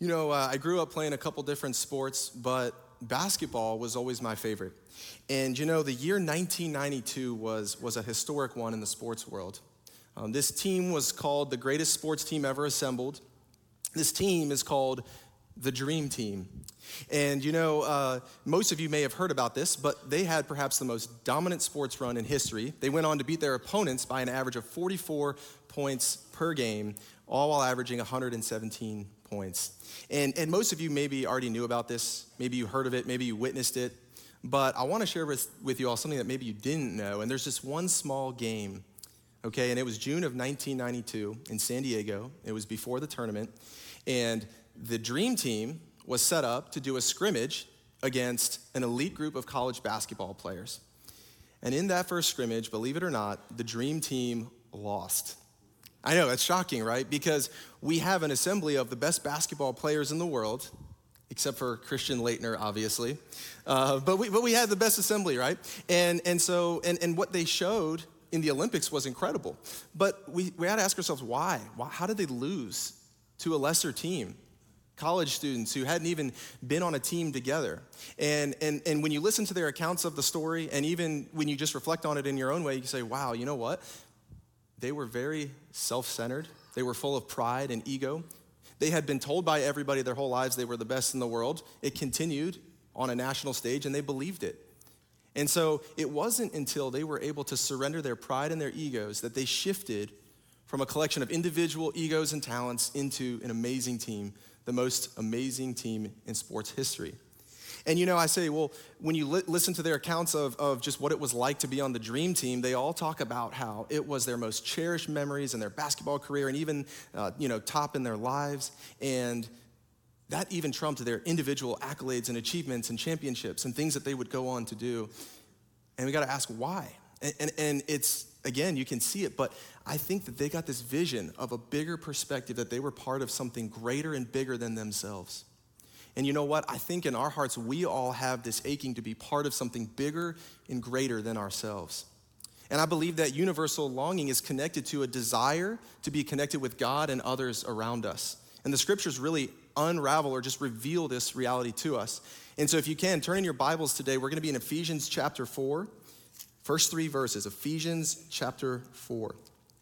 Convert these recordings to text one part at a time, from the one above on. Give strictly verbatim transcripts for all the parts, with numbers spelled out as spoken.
You know, uh, I grew up playing a couple different sports, but basketball was always my favorite. And you know, the year nineteen ninety-two was, was a historic one in the sports world. Um, this team was called the greatest sports team ever assembled. This team is called the Dream Team. And you know, uh, most of you may have heard about this, but they had perhaps the most dominant sports run in history. They went on to beat their opponents by an average of forty-four points per game, all while averaging one hundred seventeen points. And, and most of you maybe already knew about this. Maybe you heard of it. Maybe you witnessed it. But I want to share with, with you all something that maybe you didn't know. And there's just one small game, okay? And it was June of nineteen ninety-two in San Diego. It was before the tournament. And the Dream Team was set up to do a scrimmage against an elite group of college basketball players. And in that first scrimmage, believe it or not, the Dream Team lost. I know, that's shocking, right? Because we have an assembly of the best basketball players in the world, except for Christian Laettner, obviously. Uh, but we but we had the best assembly, right? And and so and, and what they showed in the Olympics was incredible. But we, we had to ask ourselves, why? why? How did they lose to a lesser team? College students who hadn't even been on a team together. And, and, and when you listen to their accounts of the story, and even when you just reflect on it in your own way, you say, wow, you know what? They were very self-centered. They were full of pride and ego. They had been told by everybody their whole lives they were the best in the world. It continued on a national stage, and they believed it. And so it wasn't until they were able to surrender their pride and their egos that they shifted from a collection of individual egos and talents into an amazing team, the most amazing team in sports history. And you know, I say, well, when you li- listen to their accounts of, of just what it was like to be on the Dream Team, they all talk about how it was their most cherished memories in their basketball career and even, uh, you know, top in their lives. And that even trumped their individual accolades and achievements and championships and things that they would go on to do. And we got to ask why. And, and, and it's, again, you can see it, but I think that they got this vision of a bigger perspective, that they were part of something greater and bigger than themselves. And you know what? I think in our hearts, we all have this aching to be part of something bigger and greater than ourselves. And I believe that universal longing is connected to a desire to be connected with God and others around us. And the scriptures really unravel or just reveal this reality to us. And so if you can, turn in your Bibles today. We're going to be in Ephesians chapter four, first three verses, Ephesians chapter four.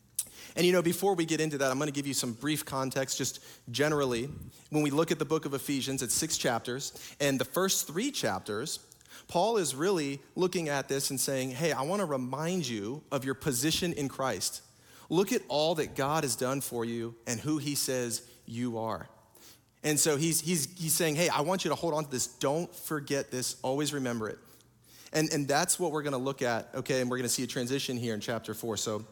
And you know, before we get into that, I'm going to give you some brief context, just generally. When we look at the book of Ephesians, it's six chapters, and the first three chapters, Paul is really looking at this and saying, hey, I want to remind you of your position in Christ. Look at all that God has done for you and who he says you are. And so he's he's he's saying, hey, I want you to hold on to this. Don't forget this. Always remember it. And, and that's what we're going to look at, okay? And we're going to see a transition here in chapter four. So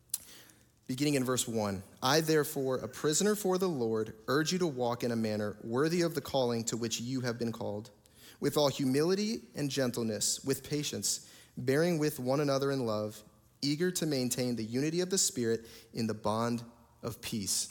beginning in verse one, I therefore, a prisoner for the Lord, urge you to walk in a manner worthy of the calling to which you have been called, with all humility and gentleness, with patience, bearing with one another in love, eager to maintain the unity of the Spirit in the bond of peace.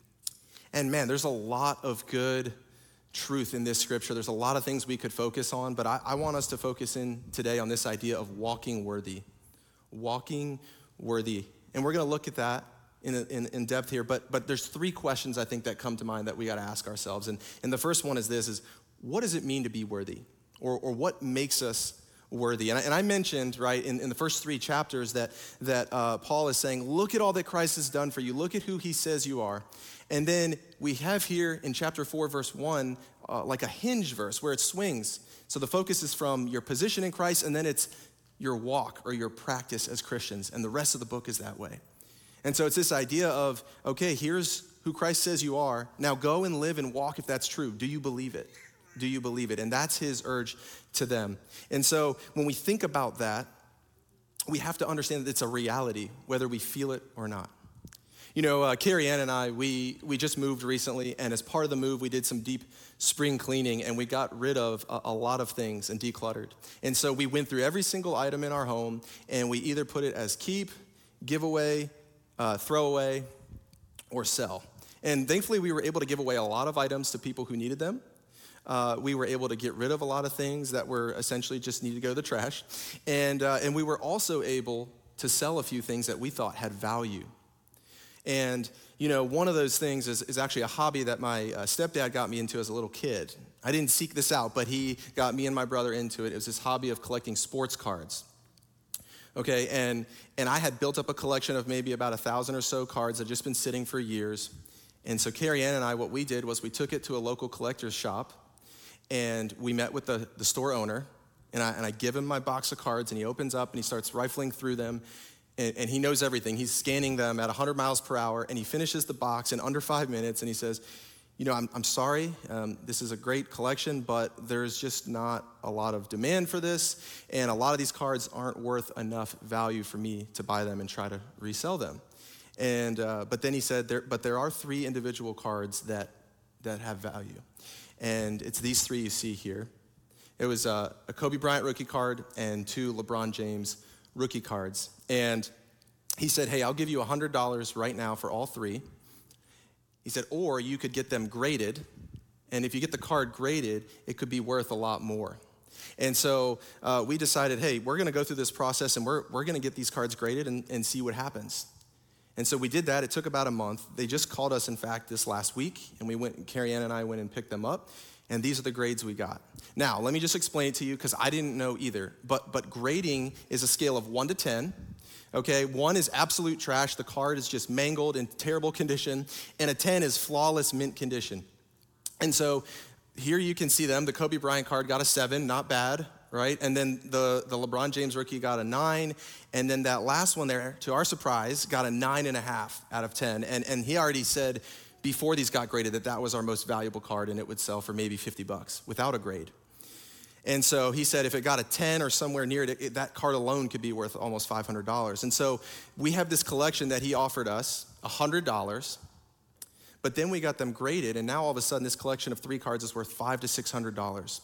And man, there's a lot of good truth in this scripture. There's a lot of things we could focus on, but I, I want us to focus in today on this idea of walking worthy. Walking worthy. And we're going to look at that in, in, in depth here, but but there's three questions I think that come to mind that we got to ask ourselves. And, and the first one is this, is what does it mean to be worthy? Or, or what makes us worthy? And I, and I mentioned, right, in, in the first three chapters that, that uh, Paul is saying, look at all that Christ has done for you. Look at who he says you are. And then we have here in chapter four, verse one, uh, like a hinge verse where it swings. So the focus is from your position in Christ, and then it's your walk or your practice as Christians. And the rest of the book is that way. And so it's this idea of, okay, here's who Christ says you are. Now go and live and walk if that's true. Do you believe it? Do you believe it? And that's his urge to them. And so when we think about that, we have to understand that it's a reality, whether we feel it or not. You know, uh, Carrie Ann and I, we we just moved recently, and as part of the move, we did some deep spring cleaning, and we got rid of a, a lot of things and decluttered. And so we went through every single item in our home, and we either put it as keep, give away, uh, throw away, or sell. And thankfully, we were able to give away a lot of items to people who needed them. Uh, we were able to get rid of a lot of things that were essentially just needed to go to the trash. And, uh, and we were also able to sell a few things that we thought had value. And, you know, one of those things is, is actually a hobby that my uh, stepdad got me into as a little kid. I didn't seek this out, but he got me and my brother into it. It was this hobby of collecting sports cards. Okay, and, and I had built up a collection of maybe about a thousand or so cards that had just been sitting for years. And so Carrie Ann and I, what we did was we took it to a local collector's shop, and we met with the, the store owner, and I, and I give him my box of cards, and he opens up and he starts rifling through them, and, and he knows everything. He's scanning them at one hundred miles per hour, and he finishes the box in under five minutes, and he says, you know, I'm, I'm sorry, um, this is a great collection, but there's just not a lot of demand for this, and a lot of these cards aren't worth enough value for me to buy them and try to resell them. And uh, but then he said, there, but there are three individual cards that that have value, and it's these three you see here. It was uh, a Kobe Bryant rookie card and two LeBron James rookie cards. And he said, hey, I'll give you one hundred dollars right now for all three. He said, or you could get them graded, and if you get the card graded, it could be worth a lot more. And so uh, we decided, hey, we're gonna go through this process, and we're, we're gonna get these cards graded and, and see what happens. And so we did that. It took about a month. They just called us, in fact, this last week, and we went, Carrie Ann and I went and picked them up, and these are the grades we got. Now, let me just explain it to you, because I didn't know either, but, but grading is a scale of one to ten. Okay, one is absolute trash. The card is just mangled in terrible condition, and a ten is flawless mint condition. And so here you can see them. The Kobe Bryant card got a seven, not bad, right? And then the, the LeBron James rookie got a nine, and then that last one there, to our surprise, got a nine and a half out of ten. And, and he already said before these got graded that that was our most valuable card, and it would sell for maybe fifty bucks without a grade. And so he said if it got a ten or somewhere near it, it that card alone could be worth almost five hundred dollars. And so we have this collection that he offered us, one hundred dollars, but then we got them graded, and now all of a sudden this collection of three cards is worth five hundred to six hundred dollars.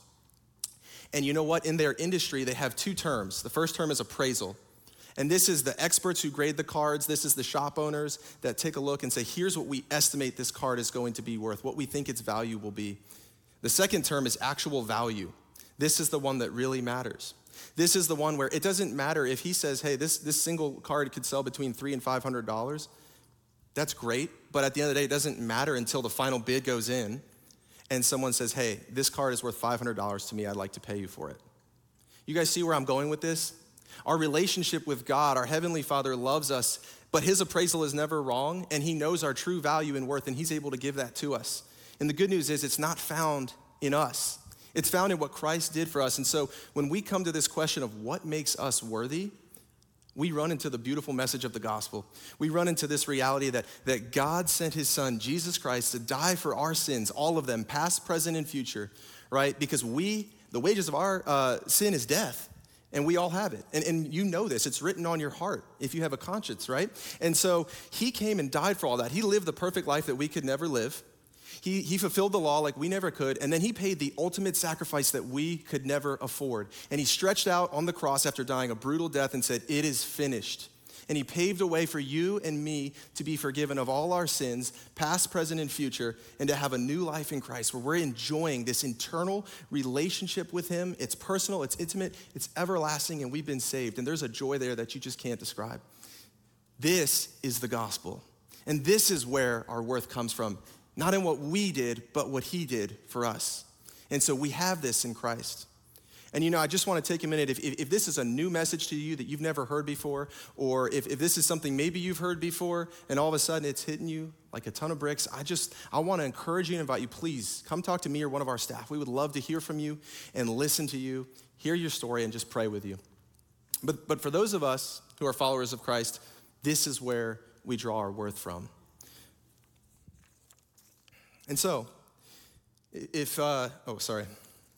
And you know what? In their industry, they have two terms. The first term is appraisal. And this is the experts who grade the cards. This is the shop owners that take a look and say, here's what we estimate this card is going to be worth, what we think its value will be. The second term is actual value. This is the one that really matters. This is the one where it doesn't matter if he says, hey, this, this single card could sell between three and five hundred dollars. That's great, but at the end of the day, it doesn't matter until the final bid goes in and someone says, hey, this card is worth five hundred dollars to me, I'd like to pay you for it. You guys see where I'm going with this? Our relationship with God, our Heavenly Father loves us, but his appraisal is never wrong, and he knows our true value and worth, and he's able to give that to us. And the good news is it's not found in us. It's found in what Christ did for us. And so when we come to this question of what makes us worthy, we run into the beautiful message of the gospel. We run into this reality that, that God sent his son, Jesus Christ, to die for our sins, all of them, past, present, and future, right? Because we, the wages of our uh, sin is death, and we all have it. And, and you know this, it's written on your heart if you have a conscience, right? And so he came and died for all that. He lived the perfect life that we could never live. He, he fulfilled the law like we never could, and then he paid the ultimate sacrifice that we could never afford. And he stretched out on the cross after dying a brutal death and said, it is finished. And he paved a way for you and me to be forgiven of all our sins, past, present, and future, and to have a new life in Christ where we're enjoying this internal relationship with him. It's personal, it's intimate, it's everlasting, and we've been saved. And there's a joy there that you just can't describe. This is the gospel. And this is where our worth comes from. Not in what we did, but what he did for us. And so we have this in Christ. And you know, I just want to take a minute, if, if, if this is a new message to you that you've never heard before, or if, if this is something maybe you've heard before, and all of a sudden it's hitting you like a ton of bricks, I just, I want to encourage you and invite you, please come talk to me or one of our staff. We would love to hear from you and listen to you, hear your story, and just pray with you. But, but for those of us who are followers of Christ, this is where we draw our worth from. And so, if, uh, oh, sorry.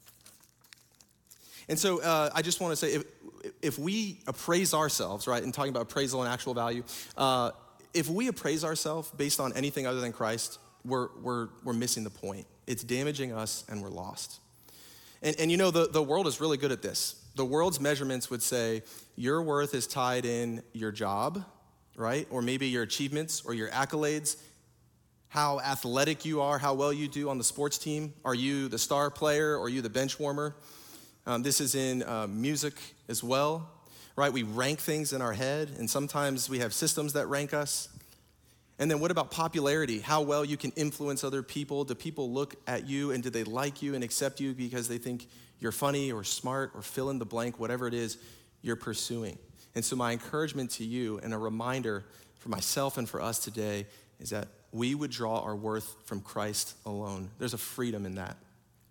And so uh, I just want to say, if, if we appraise ourselves, right, and talking about appraisal and actual value, uh, if we appraise ourselves based on anything other than Christ, we're, we're, we're missing the point. It's damaging us and we're lost. And, and you know, the, the world is really good at this. The world's measurements would say your worth is tied in your job, right, or maybe your achievements or your accolades, how athletic you are, how well you do on the sports team. Are you the star player or are you the bench warmer? Um, this is in uh, music as well, right? We rank things in our head, and sometimes we have systems that rank us. And then what about popularity? How well you can influence other people? Do people look at you and do they like you and accept you because they think you're funny or smart or fill in the blank, whatever it is you're pursuing? And so my encouragement to you and a reminder for myself and for us today is that we would draw our worth from Christ alone. There's a freedom in that.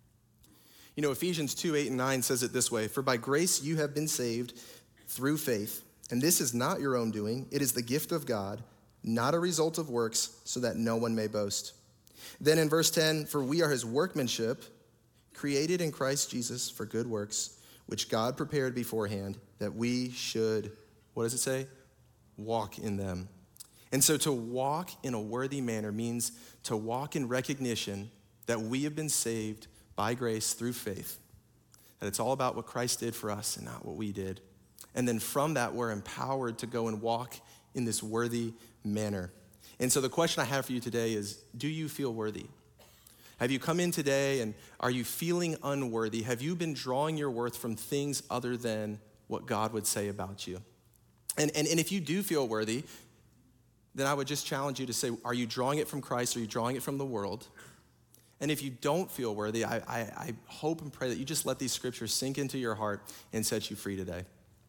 You know, Ephesians two, eight, and nine says it this way: "For by grace you have been saved through faith, and this is not your own doing. It is the gift of God, not a result of works, so that no one may boast." Then in verse ten, "For we are his workmanship, created in Christ Jesus for good works, which God prepared beforehand that we should," what does it say? "Walk in them." And so to walk in a worthy manner means to walk in recognition that we have been saved by grace through faith, that it's all about what Christ did for us and not what we did. And then from that, we're empowered to go and walk in this worthy manner. And so the question I have for you today is, do you feel worthy? Have you come in today and are you feeling unworthy? Have you been drawing your worth from things other than what God would say about you? And, and, and if you do feel worthy, then I would just challenge you to say, are you drawing it from Christ? Or are you drawing it from the world? And if you don't feel worthy, I, I, I hope and pray that you just let these scriptures sink into your heart and set you free today.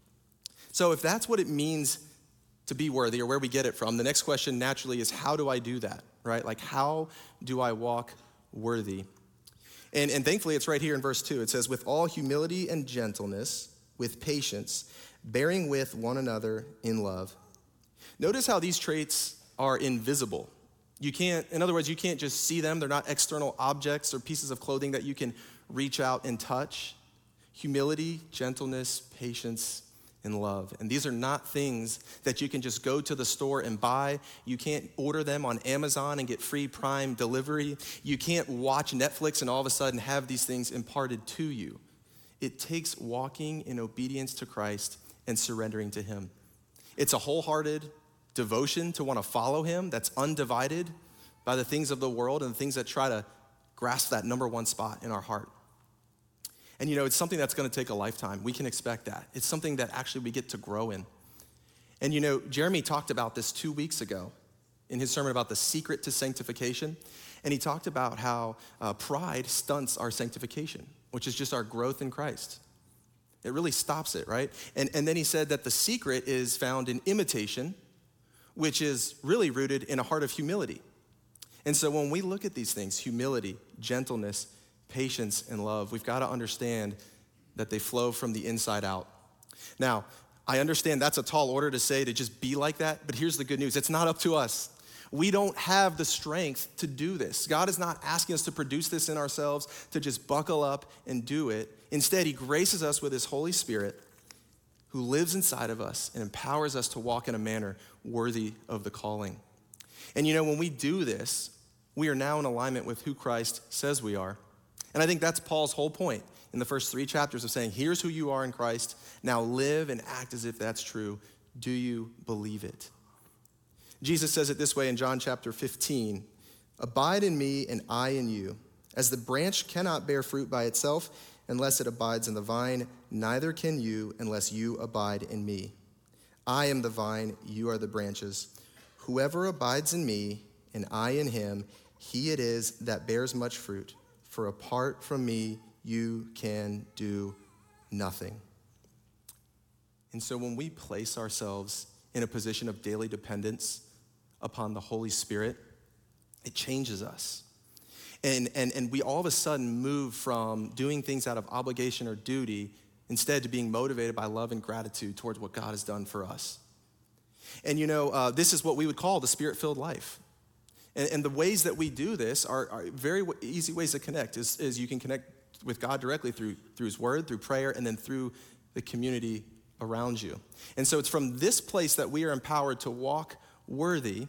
So if that's what it means to be worthy, or where we get it from, the next question naturally is, how do I do that, right? Like, how do I walk worthy? And, and thankfully, it's right here in verse two. It says, "With all humility and gentleness, with patience, bearing with one another in love." Notice how these traits are invisible. You can't, in other words, you can't just see them. They're not external objects or pieces of clothing that you can reach out and touch. Humility, gentleness, patience, and love. And these are not things that you can just go to the store and buy. You can't order them on Amazon and get free Prime delivery. You can't watch Netflix and all of a sudden have these things imparted to you. It takes walking in obedience to Christ and surrendering to him. It's a wholehearted devotion to want to follow him that's undivided by the things of the world and the things that try to grasp that number one spot in our heart. And you know, it's something that's going to take a lifetime. We can expect that. It's something that actually we get to grow in. And you know, Jeremy talked about this two weeks ago in his sermon about the secret to sanctification. And he talked about how uh, pride stunts our sanctification, which is just our growth in Christ. It really stops it, right? And, and then he said that the secret is found in imitation, which is really rooted in a heart of humility. And so when we look at these things, humility, gentleness, patience, and love, we've got to understand that they flow from the inside out. Now, I understand that's a tall order to say to just be like that, but here's the good news. It's not up to us. We don't have the strength to do this. God is not asking us to produce this in ourselves, to just buckle up and do it. Instead, he graces us with his Holy Spirit who lives inside of us and empowers us to walk in a manner worthy of the calling. And you know, when we do this, we are now in alignment with who Christ says we are. And I think that's Paul's whole point in the first three chapters of saying, here's who you are in Christ. Now live and act as if that's true. Do you believe it? Jesus says it this way in John chapter fifteen, "Abide in me and I in you. As the branch cannot bear fruit by itself unless it abides in the vine, neither can you unless you abide in me. I am the vine, you are the branches. Whoever abides in me and I in him, he it is that bears much fruit. For apart from me, you can do nothing." And so when we place ourselves in a position of daily dependence upon the Holy Spirit, it changes us. And, and, and we all of a sudden move from doing things out of obligation or duty instead to being motivated by love and gratitude towards what God has done for us. And you know, uh, this is what we would call the Spirit-filled life. And, and the ways that we do this are, are very w- easy ways to connect, is, is you can connect with God directly through, through his word, through prayer, and then through the community around you. And so it's from this place that we are empowered to walk worthy.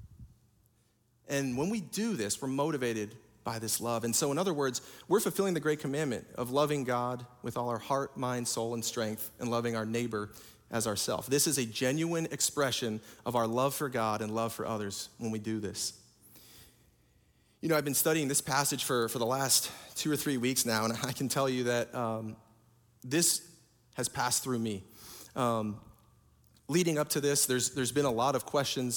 And when we do this, we're motivated by this love. And so in other words, we're fulfilling the great commandment of loving God with all our heart, mind, soul, and strength, and loving our neighbor as ourselves. This is a genuine expression of our love for God and love for others when we do this. You know, I've been studying this passage for, for the last two or three weeks now, and I can tell you that um, this has passed through me. Um, leading up to this, there's there's been a lot of questions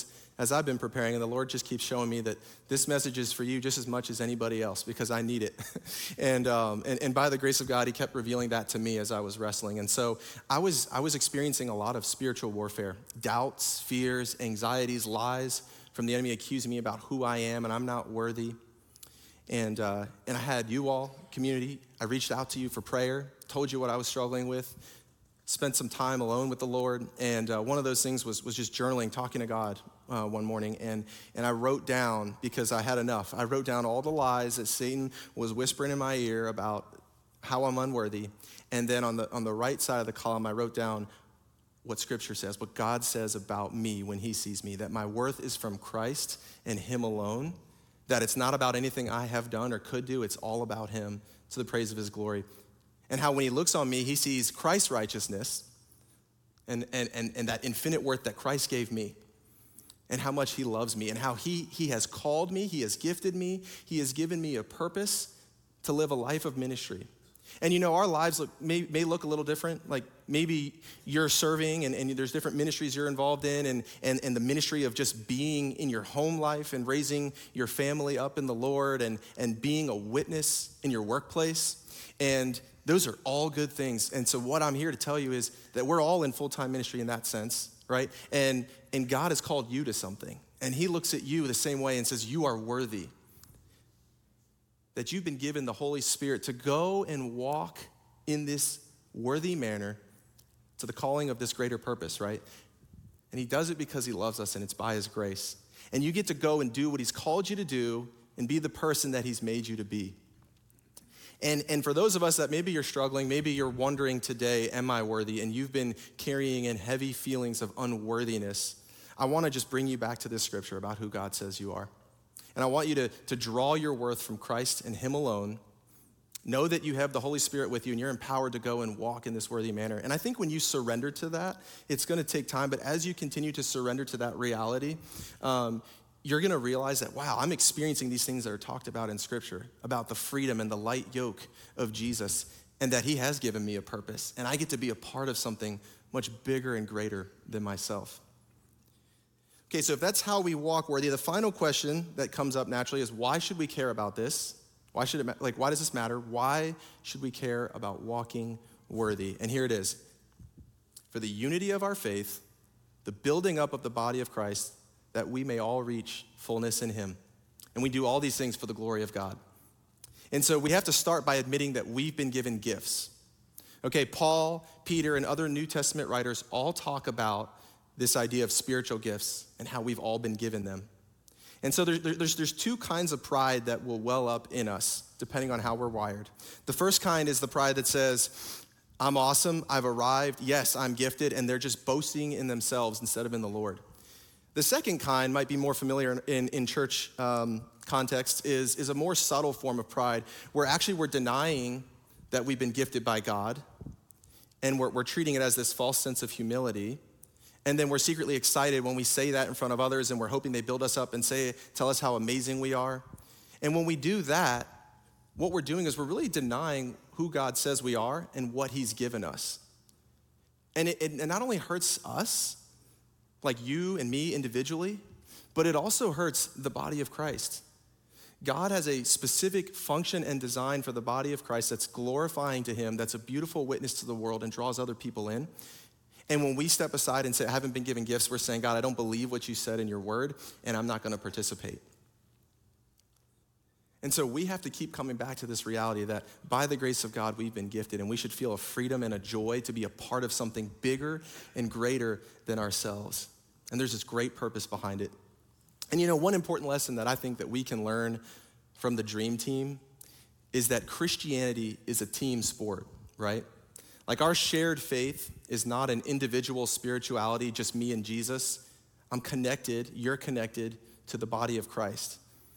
as I've been preparing, and the Lord just keeps showing me that this message is for you just as much as anybody else because I need it. and, um, and and by the grace of God, he kept revealing that to me as I was wrestling. And so I was I was experiencing a lot of spiritual warfare, doubts, fears, anxieties, lies from the enemy accusing me about who I am and I'm not worthy. And uh, and I had you all, community. I reached out to you for prayer, told you what I was struggling with, spent some time alone with the Lord. And uh, one of those things was was just journaling, talking to God uh, one morning. And, and I wrote down, because I had enough, I wrote down all the lies that Satan was whispering in my ear about how I'm unworthy. And then on the on the right side of the column, I wrote down what Scripture says, what God says about me when he sees me, that my worth is from Christ and him alone, that it's not about anything I have done or could do, it's all about him to the praise of his glory. And how when he looks on me, he sees Christ's righteousness and, and, and, and that infinite worth that Christ gave me, and how much he loves me, and how he, he has called me, he has gifted me, he has given me a purpose to live a life of ministry. And you know, our lives look, may, may look a little different. Like maybe you're serving and, and there's different ministries you're involved in, and, and, and the ministry of just being in your home life and raising your family up in the Lord, and, and being a witness in your workplace. And those are all good things. And so what I'm here to tell you is that we're all in full-time ministry in that sense, right? And, and God has called you to something. And he looks at you the same way and says, you are worthy. That you've been given the Holy Spirit to go and walk in this worthy manner to the calling of this greater purpose, right? And he does it because he loves us, and it's by his grace. And you get to go and do what he's called you to do and be the person that he's made you to be. And, and for those of us that maybe you're struggling, maybe you're wondering today, am I worthy? And you've been carrying in heavy feelings of unworthiness, I want to just bring you back to this scripture about who God says you are. And I want you to, to draw your worth from Christ and him alone. Know that you have the Holy Spirit with you and you're empowered to go and walk in this worthy manner. And I think when you surrender to that, it's going to take time, but as you continue to surrender to that reality, um, you're going to realize that, wow, I'm experiencing these things that are talked about in Scripture, about the freedom and the light yoke of Jesus, and that he has given me a purpose, and I get to be a part of something much bigger and greater than myself. Okay, so if that's how we walk worthy, the final question that comes up naturally is, why should we care about this? Why should it, like, why does this matter? Why should we care about walking worthy? And here it is. For the unity of our faith, the building up of the body of Christ, that we may all reach fullness in him. And we do all these things for the glory of God. And so we have to start by admitting that we've been given gifts. Okay, Paul, Peter, and other New Testament writers all talk about this idea of spiritual gifts and how we've all been given them. And so there, there's, there's two kinds of pride that will well up in us, depending on how we're wired. The first kind is the pride that says, I'm awesome, I've arrived, yes, I'm gifted, and they're just boasting in themselves instead of in the Lord. The second kind might be more familiar in, in church um, context, is, is a more subtle form of pride, where actually we're denying that we've been gifted by God, and we're, we're treating it as this false sense of humility. And then we're secretly excited when we say that in front of others, and we're hoping they build us up and say, tell us how amazing we are. And when we do that, what we're doing is we're really denying who God says we are and what he's given us. And it, it not only hurts us, like you and me individually, but it also hurts the body of Christ. God has a specific function and design for the body of Christ that's glorifying to him, that's a beautiful witness to the world and draws other people in. And when we step aside and say, I haven't been given gifts, we're saying, God, I don't believe what you said in your word, and I'm not going to participate. And so we have to keep coming back to this reality that by the grace of God, we've been gifted, and we should feel a freedom and a joy to be a part of something bigger and greater than ourselves. And there's this great purpose behind it. And you know, one important lesson that I think that we can learn from the Dream Team is that Christianity is a team sport, right? Like, our shared faith is not an individual spirituality, just me and Jesus. I'm connected, you're connected to the body of Christ.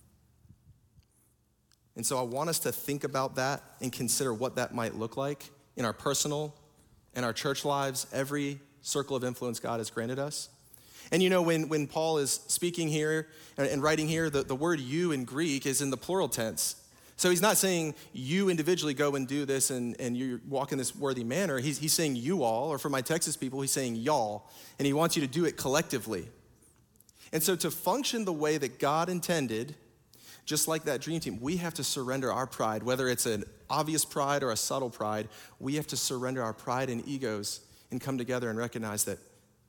And so I want us to think about that and consider what that might look like in our personal and our church lives, every circle of influence God has granted us. And you know, when, when Paul is speaking here and, and writing here, the, the word you in Greek is in the plural tense. So he's not saying you individually go and do this and, and you walk in this worthy manner. He's, he's saying you all, or for my Texas people, he's saying y'all, and he wants you to do it collectively. And so to function the way that God intended, just like that dream team, we have to surrender our pride, whether it's an obvious pride or a subtle pride. We have to surrender our pride and egos and come together and recognize that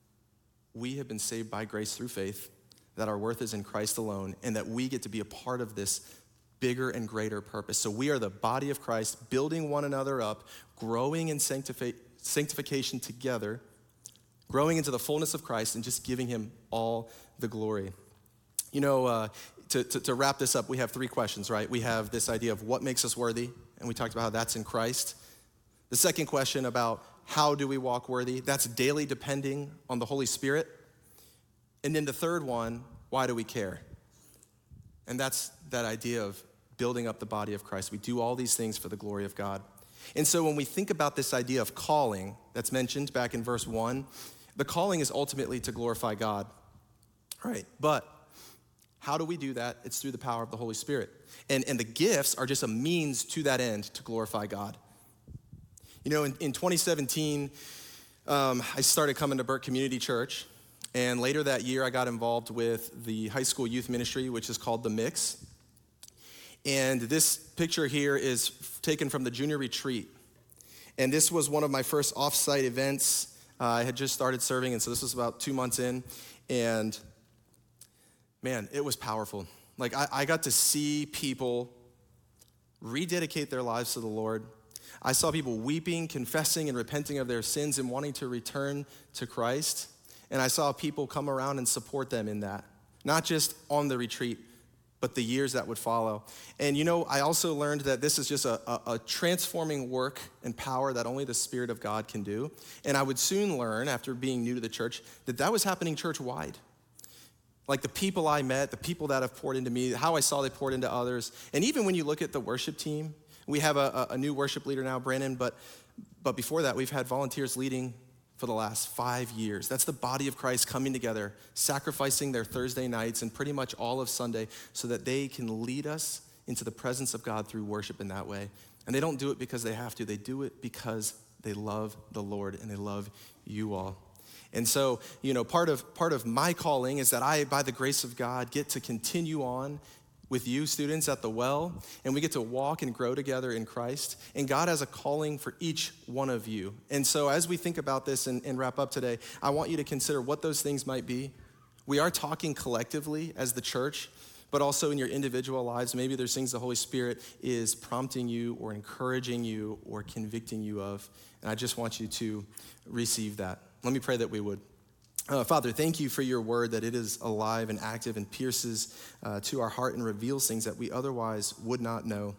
we have been saved by grace through faith, that our worth is in Christ alone, and that we get to be a part of this bigger and greater purpose. So we are the body of Christ, building one another up, growing in sanctifi- sanctification together, growing into the fullness of Christ, and just giving him all the glory. You know, uh, to, to, to wrap this up, we have three questions, right? We have this idea of what makes us worthy, and we talked about how that's in Christ. The second question about how do we walk worthy, that's daily depending on the Holy Spirit. And then the third one, why do we care? And that's that idea of building up the body of Christ. We do all these things for the glory of God. And so when we think about this idea of calling that's mentioned back in verse one, the calling is ultimately to glorify God, right? But how do we do that? It's through the power of the Holy Spirit. And, and the gifts are just a means to that end to glorify God. You know, in, in twenty seventeen, um, I started coming to Burke Community Church. And later that year, I got involved with the high school youth ministry, which is called The Mix. And this picture here is taken from the junior retreat. And this was one of my first off-site events. Uh, I had just started serving, and so this was about two months in. And man, it was powerful. Like, I, I got to see people rededicate their lives to the Lord. I saw people weeping, confessing, and repenting of their sins and wanting to return to Christ. And I saw people come around and support them in that, not just on the retreat, but the years that would follow. And you know, I also learned that this is just a, a, a transforming work and power that only the Spirit of God can do. And I would soon learn, after being new to the church, that that was happening church-wide. Like the people I met, the people that have poured into me, how I saw they poured into others. And even when you look at the worship team, we have a, a new worship leader now, Brandon, but, but before that, we've had volunteers leading for the last five years. That's the body of Christ coming together, sacrificing their Thursday nights and pretty much all of Sunday so that they can lead us into the presence of God through worship in that way. And they don't do it because they have to. They do it because they love the Lord and they love you all. And so, you know, part of part of my calling is that I, by the grace of God, get to continue on with you students at the Well, and we get to walk and grow together in Christ. And God has a calling for each one of you. And so as we think about this and, and wrap up today, I want you to consider what those things might be. We are talking collectively as the church, but also in your individual lives. Maybe there's things the Holy Spirit is prompting you or encouraging you or convicting you of. And I just want you to receive that. Let me pray that we would. Uh, Father, thank you for your word, that it is alive and active and pierces uh, to our heart and reveals things that we otherwise would not know.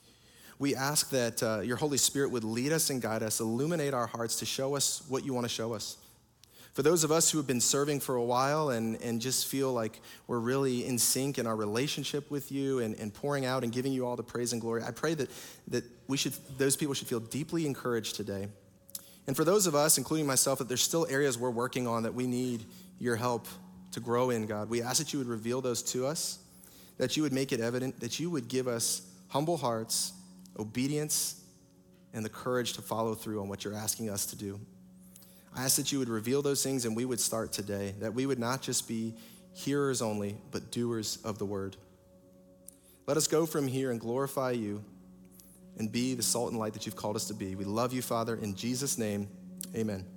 We ask that uh, your Holy Spirit would lead us and guide us, illuminate our hearts to show us what you want to show us. For those of us who have been serving for a while and, and just feel like we're really in sync in our relationship with you and, and pouring out and giving you all the praise and glory, I pray that, that we should, those people should feel deeply encouraged today. And for those of us, including myself, that there's still areas we're working on that we need your help to grow in, God, we ask that you would reveal those to us, that you would make it evident, that you would give us humble hearts, obedience, and the courage to follow through on what you're asking us to do. I ask that you would reveal those things and we would start today, that we would not just be hearers only, but doers of the word. Let us go from here and glorify you and be the salt and light that you've called us to be. We love you, Father. In Jesus' name, amen.